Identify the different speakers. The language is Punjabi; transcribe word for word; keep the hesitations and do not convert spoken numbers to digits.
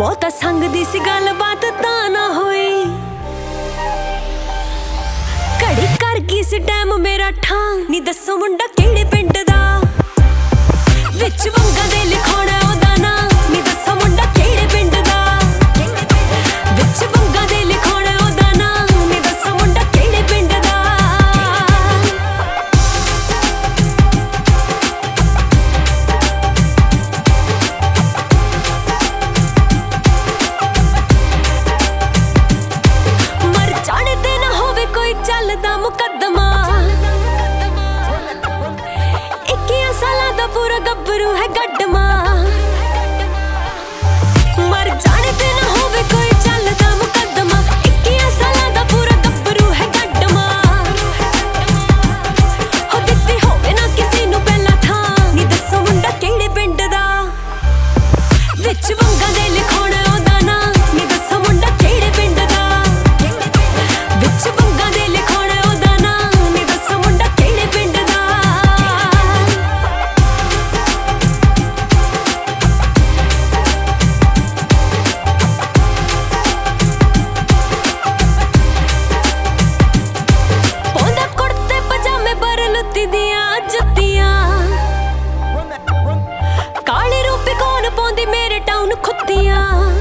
Speaker 1: ਬਹੁਤਾ ਸੰਗ ਦੀ ਸੀ ਗੱਲ ਬਾਤ ਤਾਂ ਨਾ ਹੋਈ। ਘੜੀ ਕਰ ਗਈ ਸੀ ਟਾਈਮ ਮੇਰਾ ਠਾਂ ਨੀ ਦੱਸੋ ਮੁੰਡਾ ਕਿਹੜੇ ਪਿੰਡ ਦਾ ਵਿੱਚ ਵੰਗਾਂ ਦੇ ਲਿਖਾਉਣਾ ਉਹਦਾ ਨਾਂ ਨੀ ਦੱਸੋ ਮੁੰਡਾ ਕਿਹੜੇ ਪਿੰਡ ਦਾ ਵਿੱਚ ਵੰਗਾਂ ਦੇ ਲਿਖਾਉਣਾ ਉਹਦਾ ਨਾਂ ਨੀ ਦੱਸੋ ਮੁੰਡਾ ਕਿਹੜੇ ਪਿੰਡ ਦਾ। ਮਰ ਜਾਣੇ ਤੇ ਨਾ ਹੋਵੇ ਕੋਈ ਚੱਲਦਾ ਮੁਕੱਦਮਾ ਇੱਕੀਆਂ ਸਾਲਾਂ ਦਾ ਪੂਰਾ ਗੱਭਰੂ ਹੈ ਗੱਡਮਾ। ਮਰ ਜਾਣੇ ਤੇ ਨਾ ਹੋਵੇ ਕੋਈ ਚੱਲਦਾ ਮੁਕੱਦਮਾ ਇੱਕੀਆਂ ਸਾਲਾਂ ਦਾ ਪੂਰਾ ਗੱਭਰੂ ਹੈ ਗੱਡਮਾ। ਹੋ ਦਿੱਤੀ ਹੋਵੇ ਨਾ ਕਿਸੇ ਨੂੰ ਪਹਿਲਾਂ ਥਾਂ ਨੀ ਦੱਸੋ ਮੁੰਡਾ ਕਿਹੜੇ ਪਿੰਡ ਦਾ ਵਿੱਚ ਵੰਗਾਂ ਦੇ ਲਿਖਾਉਣਾ ਉਹਦਾ ਨਾਂ ਨੀ ਦੱਸੋ ਮੁੰਡਾ ਕਿਹੜੇ ਪਿੰਡ ਦਾ ਵਿੱਚ ਵੰਗਾਂ ਦੇ ਲਿਖਾਉਣਾ ਉਹਦਾ ਨਾਂ ਨੀ ਦੱਸੋ ਮੁੰਡਾ ਕਿਹੜੇ ਪਿੰਡ ਦਾ। ਪਾਉਂਦਾ ਕੁੜਤੇ ਪਜਾਮੇ ਪਰ ਲੁੱਤੀ ਦੀਆਂ ਜੁੱਤੀਆਂ ਕਾਲੇ ਰੂਪੇ ਕੌਣ ਪਾਉਂਦੀ ਮੇਰੇ ਟਾਊਨ ਖੁੱਤੀਆਂ।